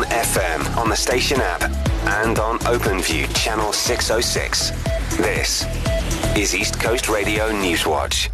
on FM, on the station app, and on OpenView Channel 606. This is East Coast Radio Newswatch.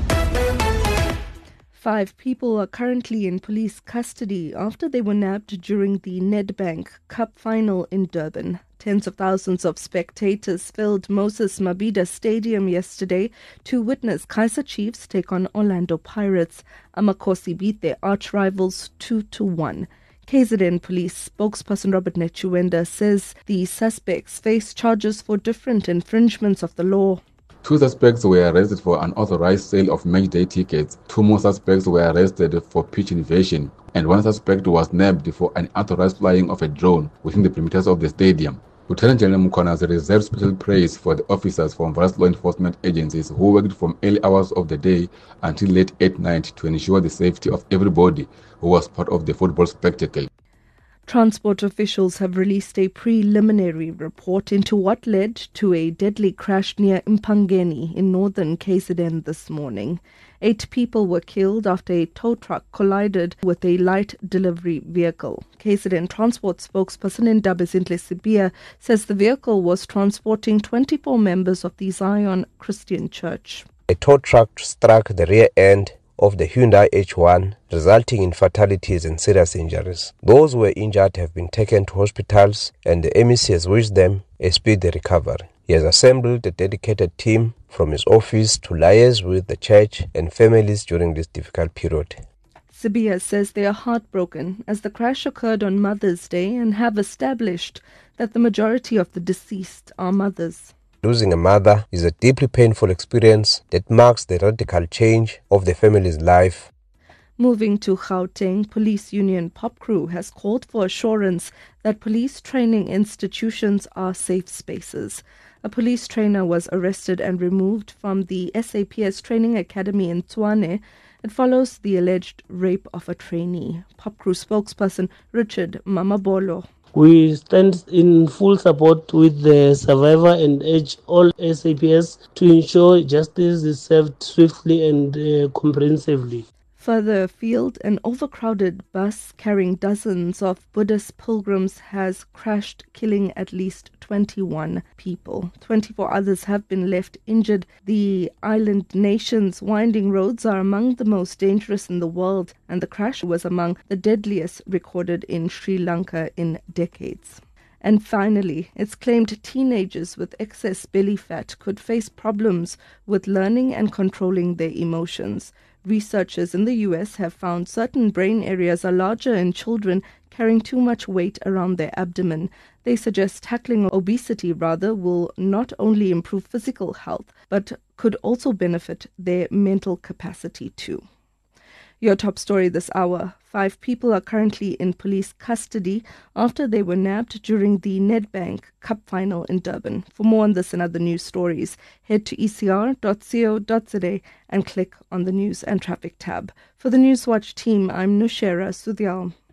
5 people are currently in police custody after they were nabbed during the Nedbank Cup final in Durban. Tens of thousands of spectators filled Moses Mabhida Stadium yesterday to witness Kaizer Chiefs take on Orlando Pirates. Amakhosi beat their arch-rivals 2-1. KZN Police spokesperson Robert Nechuenda says the suspects face charges for different infringements of the law. 2 suspects were arrested for unauthorized sale of matchday tickets. 2 more suspects were arrested for pitch invasion, and 1 suspect was nabbed for unauthorized flying of a drone within the perimeters of the stadium. Lieutenant General Mukhwana has reserved special praise for the officers from various law enforcement agencies who worked from early hours of the day until late at night to ensure the safety of everybody who was part of the football spectacle. Transport officials have released a preliminary report into what led to a deadly crash near Mpangeni in northern KZN this morning. 8 people were killed after a tow truck collided with a light delivery vehicle. KZN Transport spokesperson Ndabezinhle Sibia says the vehicle was transporting 24 members of the Zion Christian Church. A tow truck struck the rear end of the Hyundai H1, resulting in fatalities and serious injuries. Those who were injured have been taken to hospitals, and the MEC has wished them a speedy recovery. He has assembled a dedicated team from his office to liaise with the church and families during this difficult period. Sibia says they are heartbroken as the crash occurred on Mother's Day and have established that the majority of the deceased are mothers. Losing a mother is a deeply painful experience that marks the radical change of the family's life. Moving to Gauteng, police union POPCREW has called for assurance that police training institutions are safe spaces. A police trainer was arrested and removed from the SAPS training academy in Tshwane. It follows the alleged rape of a trainee. POPCREW spokesperson Richard Mamabolo. We stand in full support with the survivor and urge all SAPS to ensure justice is served swiftly and comprehensively. Further afield, an overcrowded bus carrying dozens of Buddhist pilgrims has crashed, killing at least 21 people. 24 others have been left injured. The island nation's winding roads are among the most dangerous in the world, and the crash was among the deadliest recorded in Sri Lanka in decades. And finally, it's claimed teenagers with excess belly fat could face problems with learning and controlling their emotions. Researchers in the US have found certain brain areas are larger in children carrying too much weight around their abdomen. They suggest tackling obesity will not only improve physical health, but could also benefit their mental capacity too. Your top story this hour. 5 people are currently in police custody after they were nabbed during the Nedbank Cup final in Durban. For more on this and other news stories, head to ecr.co.za and click on the News and Traffic tab. For the Newswatch team, I'm Nushera Sudhyal.